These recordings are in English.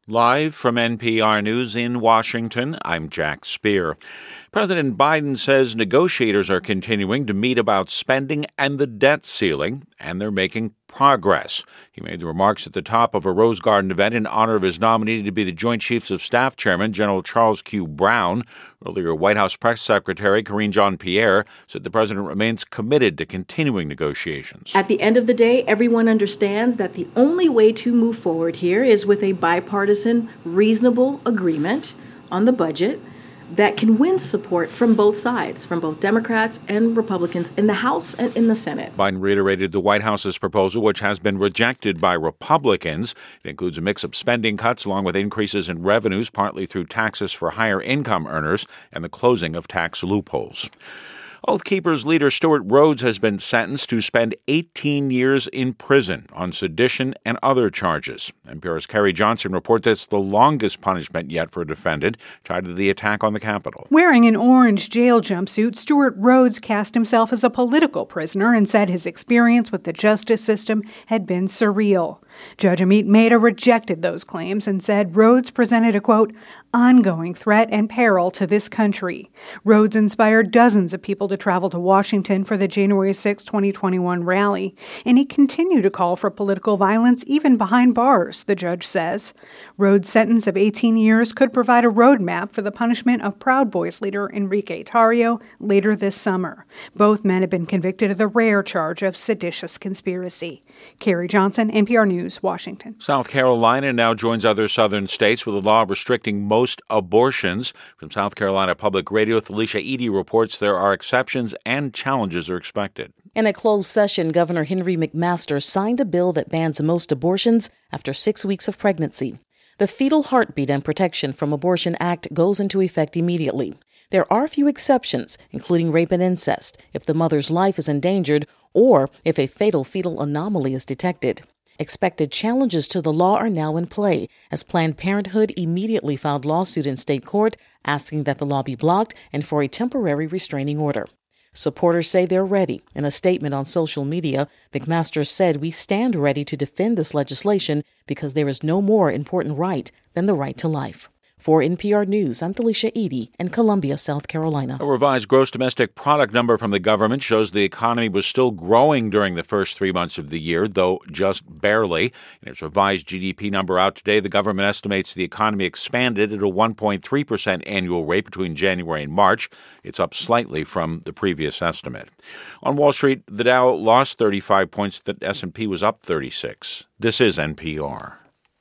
Live from NPR News in Washington, I'm Jack Speer. President Biden says negotiators are continuing to meet about spending and the debt ceiling, and they're making progress. He made the remarks at the top of a Rose Garden event in honor of his nominee to be the Joint Chiefs of Staff Chairman, General Charles Q. Brown. Earlier, White House Press Secretary Karine Jean-Pierre said the president remains committed to continuing negotiations. At the end of the day, everyone understands that the only way to move forward here is with a bipartisan, reasonable agreement on the budget that can win support from both sides, from both Democrats and Republicans in the House and in the Senate. Biden reiterated the White House's proposal, which has been rejected by Republicans. It includes a mix of spending cuts along with increases in revenues, partly through taxes for higher income earners and the closing of tax loopholes. Oath Keepers leader Stewart Rhodes has been sentenced to spend 18 years in prison on sedition and other charges. NPR's Carrie Johnson reports it's the longest punishment yet for a defendant tied to the attack on the Capitol. Wearing an orange jail jumpsuit, Stewart Rhodes cast himself as a political prisoner and said his experience with the justice system had been surreal. Judge Amit Mehta rejected those claims and said Rhodes presented a, quote, ongoing threat and peril to this country. Rhodes inspired dozens of people to travel to Washington for the January 6, 2021 rally, and he continued to call for political violence even behind bars, the judge says. Rhodes' sentence of 18 years could provide a roadmap for the punishment of Proud Boys leader Enrique Tarrio later this summer. Both men have been convicted of the rare charge of seditious conspiracy. Carrie Johnson, NPR News, Washington. South Carolina now joins other southern states with a law restricting most abortions. From South Carolina Public Radio, Felicia Edie reports there are exceptions and challenges are expected. In a closed session, Governor Henry McMaster signed a bill that bans most abortions after 6 weeks of pregnancy. The Fetal Heartbeat and Protection from Abortion Act goes into effect immediately. There are a few exceptions, including rape and incest, if the mother's life is endangered or if a fatal fetal anomaly is detected. Expected challenges to the law are now in play, as Planned Parenthood immediately filed lawsuit in state court asking that the law be blocked and for a temporary restraining order. Supporters say they're ready. In a statement on social media, McMaster said, "We stand ready to defend this legislation because there is no more important right than the right to life." For NPR News, I'm Felicia Edie in Columbia, South Carolina. A revised gross domestic product number from the government shows the economy was still growing during the first 3 months of the year, though just barely. In its revised GDP number out today, the government estimates the economy expanded at a 1.3% annual rate between January and March. It's up slightly from the previous estimate. On Wall Street, the Dow lost 35 points, the S&P was up 36. This is NPR.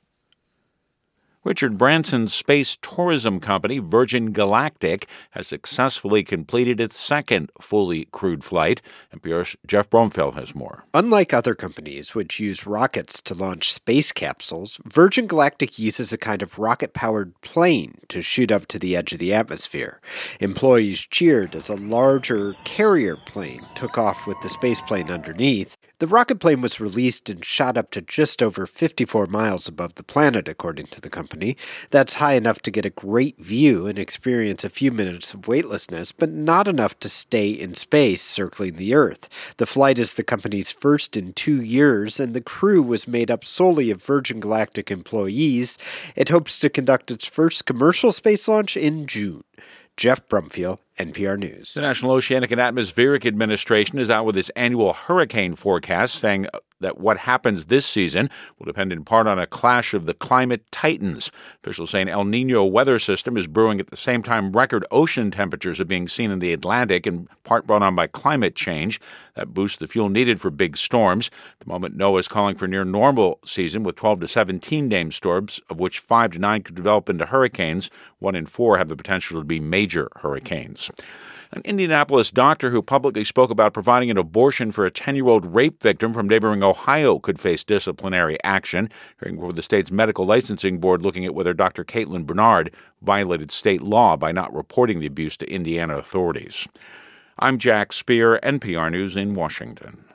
Richard Branson's space tourism company, Virgin Galactic, has successfully completed its second fully crewed flight. NPR's Jeff Bromfield has more. Unlike other companies which use rockets to launch space capsules, Virgin Galactic uses a kind of rocket-powered plane to shoot up to the edge of the atmosphere. Employees cheered as a larger carrier plane took off with the spaceplane underneath. The rocket plane was released and shot up to just over 54 miles above the planet, according to the company. That's high enough to get a great view and experience a few minutes of weightlessness, but not enough to stay in space circling the Earth. The flight is the company's first in 2 years, and the crew was made up solely of Virgin Galactic employees. It hopes to conduct its first commercial space launch in June. Jeff Brumfield, NPR News. The National Oceanic and Atmospheric Administration is out with its annual hurricane forecast, saying that what happens this season will depend in part on a clash of the climate titans. Officials say an El Niño weather system is brewing at the same time record ocean temperatures are being seen in the Atlantic, in part brought on by climate change. That boosts the fuel needed for big storms. At the moment, NOAA is calling for near normal season with 12 to 17 named storms, of which 5 to 9 could develop into hurricanes. 1 in 4 have the potential to be major hurricanes. An Indianapolis doctor who publicly spoke about providing an abortion for a 10-year-old rape victim from neighboring Ohio could face disciplinary action. Hearing before the state's medical licensing board looking at whether Dr. Caitlin Bernard violated state law by not reporting the abuse to Indiana authorities. I'm Jack Speer, NPR News in Washington.